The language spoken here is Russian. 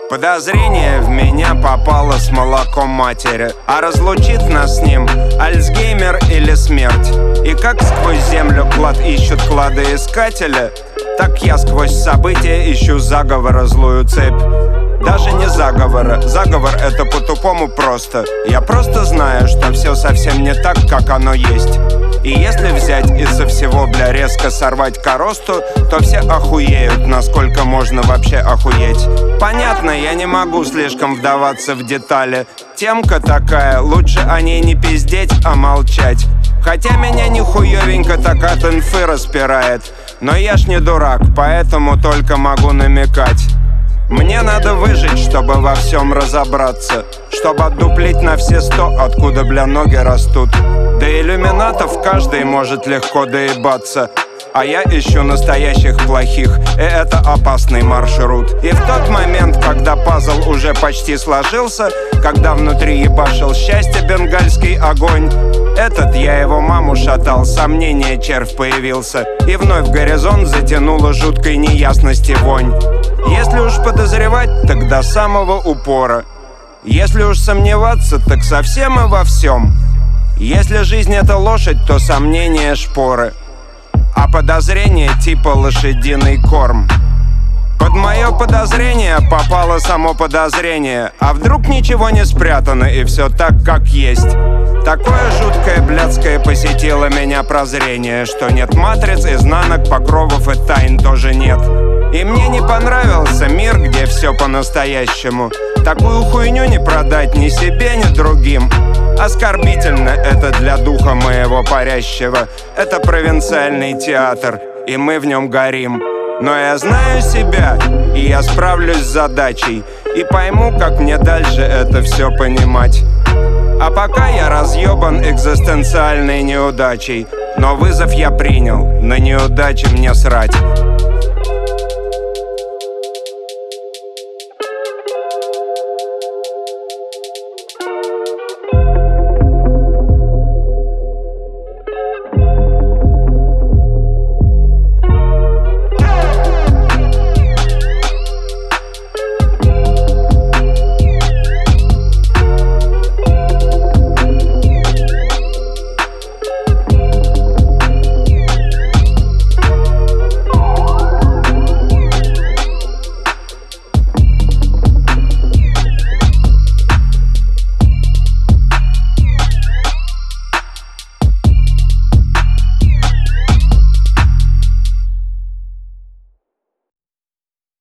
Подозрение в меня попало с молоком матери, а разлучит нас с ним Альцгеймер или смерть. И как сквозь землю клад ищут кладоискатели, так я сквозь события ищу заговора злую цепь. Даже не заговора, заговор это по-тупому просто. Я просто знаю, что все совсем не так, как оно есть. И если взять из-за всего, бля, резко сорвать коросту, то все охуеют, насколько можно вообще охуеть. Понятно, я не могу слишком вдаваться в детали. Темка такая, лучше о ней не пиздеть, а молчать. Хотя меня нихуевенько так от инфы распирает. Но я ж не дурак, поэтому только могу намекать. Мне надо выжить, чтобы во всем разобраться, чтобы отдуплить на все 100, откуда, бля, ноги растут. До иллюминатов каждый может легко доебаться, а я ищу настоящих плохих, и это опасный маршрут. И в тот момент, когда пазл уже почти сложился, когда внутри ебашил счастье бенгальский огонь, этот я его маму шатал, сомнение червь появился, и вновь горизонт затянуло жуткой неясности вонь. Если уж подозревать, так до самого упора. Если уж сомневаться, так совсем и во всем. Если жизнь это лошадь, то сомнения шпоры, а подозрение типа лошадиный корм. Под мое подозрение попало само подозрение. А вдруг ничего не спрятано и все так, как есть? Такое жуткое блядское посетило меня прозрение, что нет матриц, изнанок, покровов и тайн тоже нет. И мне не понравился мир, где все по-настоящему. Такую хуйню не продать ни себе, ни другим. Оскорбительно это для духа моего парящего. Это провинциальный театр, и мы в нем горим. Но я знаю себя, и я справлюсь с задачей, и пойму, как мне дальше это все понимать. А пока я разъебан экзистенциальной неудачей, но вызов я принял, на неудачи мне срать.